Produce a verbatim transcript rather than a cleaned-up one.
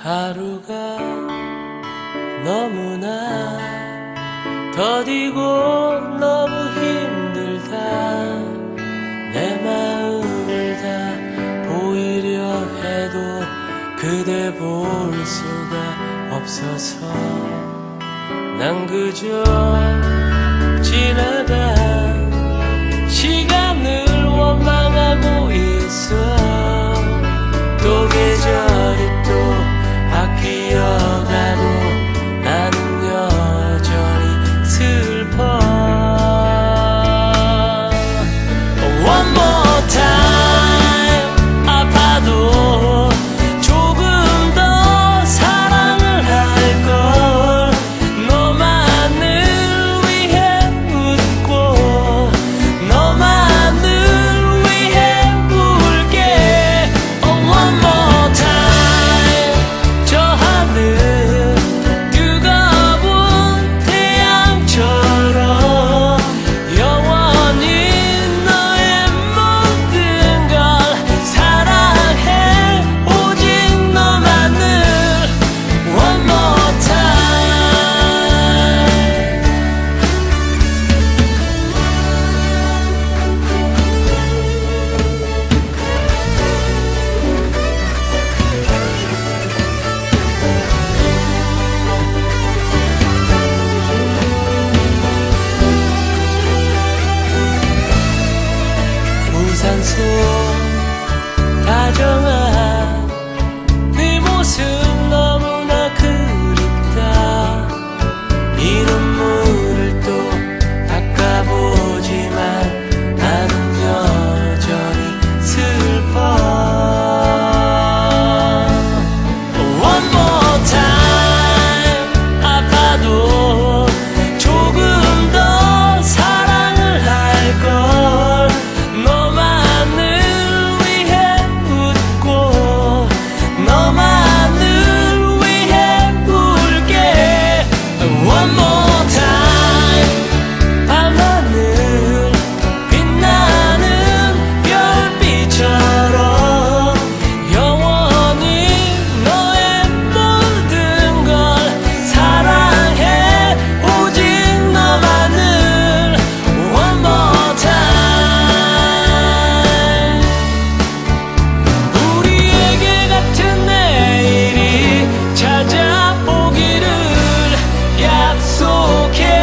하루가 너무나 더디고 너무 힘들다. 내 마음을 다 보이려 해도 그대 볼 수가 없어서 난 그저 지나간 시간을 원망하고 있어. 또 계절이 또 바뀌어가도 나는 여전히 슬퍼. One more time. 아파도 조금 더 사랑을 할걸. 너만을 위해 웃고 너만을 위해 울게. Oh, one more time. 저 하늘 뜨거운 태양처럼 영원히 너의 모든 걸 사랑해. 오직 너만을. One more time. 우산소 다정한 네 모습 너무나 그립다. 이 눈물을 또 닦아보지만 나는 여전히 슬퍼. One more time. 아파도 조금 더 사랑을 할걸. 너만을 위해 웃고 너만을 위해 울게. One more time. 밤하늘 빛나는 별빛처럼 영원히 너의 모든 걸 사랑해. 오직 너만을. One more time. 우리에게 같은 내일이 찾아오기를 약속해.